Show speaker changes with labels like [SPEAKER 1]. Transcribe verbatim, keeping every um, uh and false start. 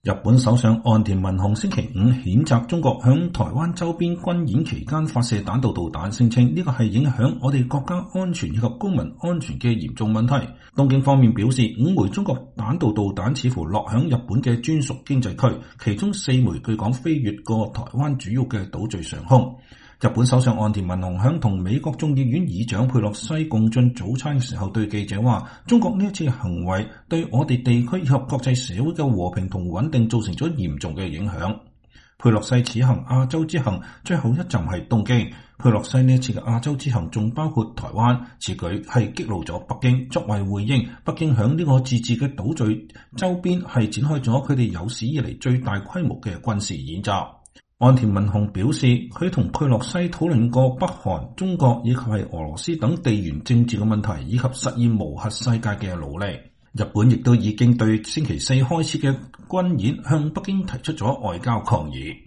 [SPEAKER 1] 日本首相岸田文雄星期五譴責中國響台灣周邊軍演期間發射彈道導彈，聲稱呢個係影響我哋國家安全以及公民安全嘅嚴重問題。東京方面表示，五枚中國彈道導彈似乎落響日本嘅專屬經濟區，其中四枚據講飛越過台灣主要嘅島嶼上空。日本首相岸田文雄響同美國眾議院議長佩洛西共進早餐嘅時候，對記者話：中國呢一次行為對我哋地區以及國際社會嘅和平同穩定造成咗嚴重嘅影響。佩洛西此行亞洲之行最後一站係東京。佩洛西呢一次嘅亞洲之行仲包括台灣，此舉係激怒咗北京。作為回應，北京響呢個自治嘅島嶼周邊係展開咗佢哋有史以嚟最大規模嘅軍事演習。岸田文雄表示，佢同佩洛西討論過北韓、中國以及係俄羅斯等地緣政治嘅問題，以及實現無核世界嘅努力。日本亦都已經對星期四開始嘅軍演向北京提出咗外交抗議。